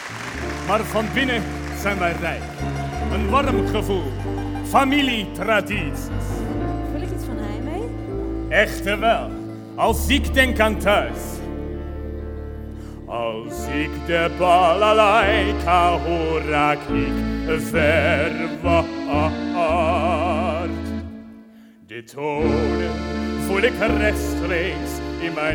Maar van binnen zijn wij rijk. Een warm gevoel. Familietradities. Vul ik iets van heimwee? Echter wel. Als ik denk aan thuis. Als ik de balalaika hoor, raak ik verward. De tonen voel ik rechtstreeks in mijn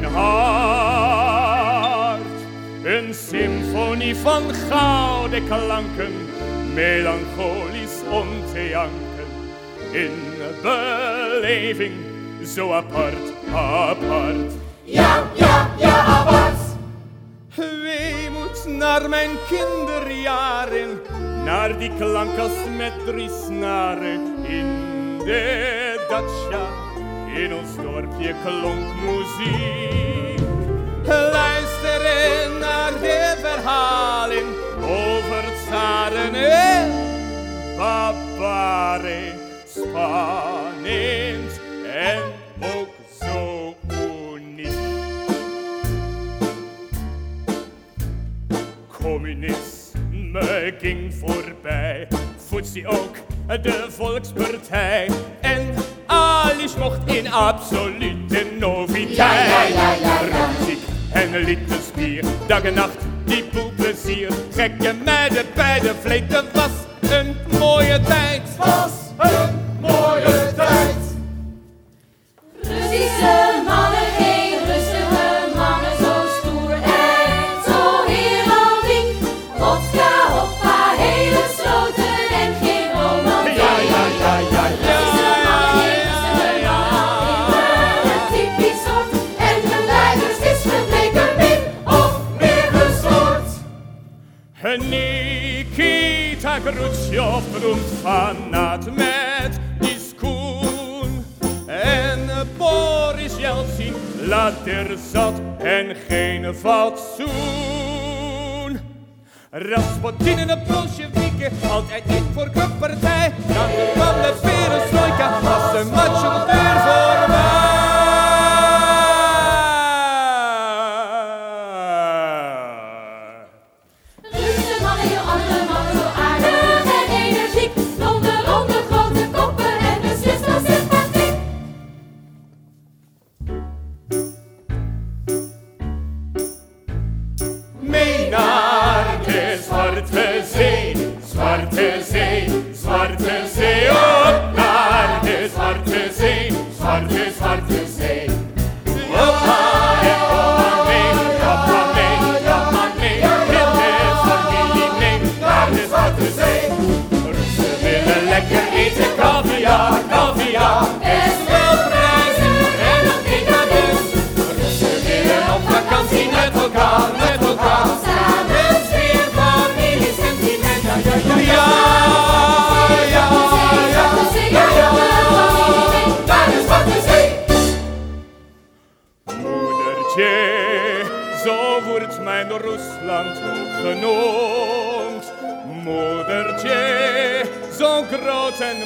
hart. Een symfonie van gouden klanken, melancholisch om te janken. In beleving, zo apart, apart. Ja, ja, ja, apart. Weemoed naar mijn kinderjaren, naar die klankers met 3 snaren. In de datsja, in ons dorpje klonk muziek. Luisteren naar de verhalen over tsaren en barbaren. Spannend en ook zo uniek. Communisme ging voorbij, voetzie ook de Volkspartij. En alles mocht in absolute noviteit. Romantiek en liefdesbier, dag en nacht, die boel plezier. Gekke meiden bij de vleet, dat was een mooie tijd. Was een mooie tijd. Russische mannen, geen rustige mannen, zo stoer en zo heraldiek. Vodka, hoppa, hele sloten en geen romantiek. Ja, ja, ja, ja, ja. Russische mannen, geen rustige mannen, een typisch soort. En hun leiders is gebleken min of meer gestoord. Nikita Khrushchev roemt fanaat met discoon. En Boris Yeltsin laat er zat en geen fatsoen. Rasputin en de Bolsjewieken, altijd in voor clubpartij. Dan kwam de perestroika, was de macho weer voorbij. Russische mannen, heel andere mannen, zo aardig en energiek. Blonde, ronde, grote koppen en beslist wel sympathiek. Mee naar de Zwarte Zee, Zwarte Zee, Zwarte Zee. Op naar de Zwarte Zee, Zwarte, Zwarte Zee. Op maar en kom maar mee, kom maar mee, kom maar mee. Heel de familie mee naar de Zwarte Zee. Russen willen lekker eten, caviar, caviar. Best wel prijzen en nog decadent. Russen willen op vakantie met elkaar, met elkaar. Samen sfeer, familie, sentiment. Ja, ja, ja, ja. Ja, ja, ja, ja, naar de Zwarte Zee. Moedertje, zo wordt mijn Rusland ook genoemd. Moedertje, zo groot en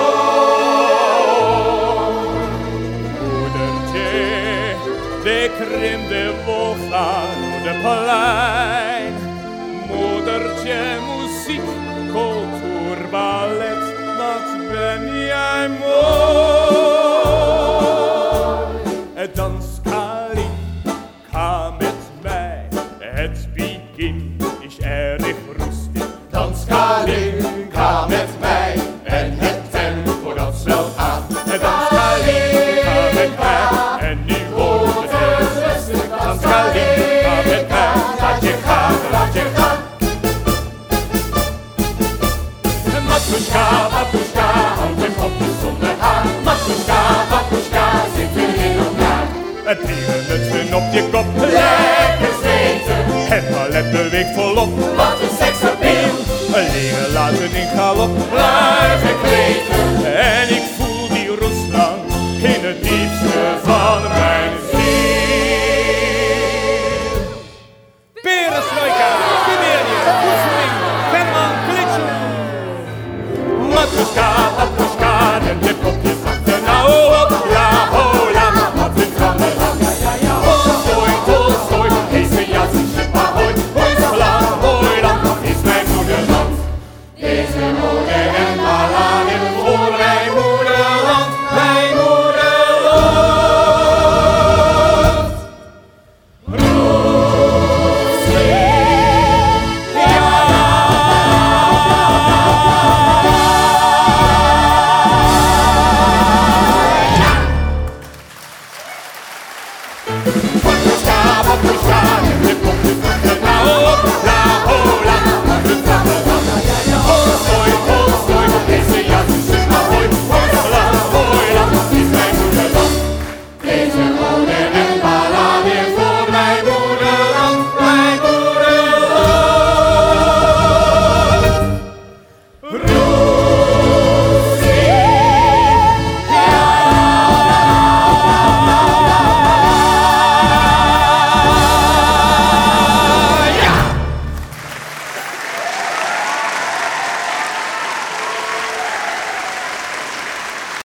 mooi. Moedertje, de Krim, de Volga, de plein. Moedertje, muziek, cultuur, ballet, wat ben jij mooi. Dans Kalinka met mij, het begin is erg rustig. Dans Kalinka met mij en het tempo dat snel gaat. Dans Kalinka met mij en nu wordt het rustig. Dans Kalinka met mij, laat je gaan, laat je gaan. Matushka, Matushka, houd je kopje zonder haar. Matushka, Matushka, zitten in elkaar. Het pieren op je kop, lekker zweten. Het ballet beweegt volop, Wat een seksappeal. leren laten in galop, blijven kleten. En ik voel die Rusland in het diepste van mij.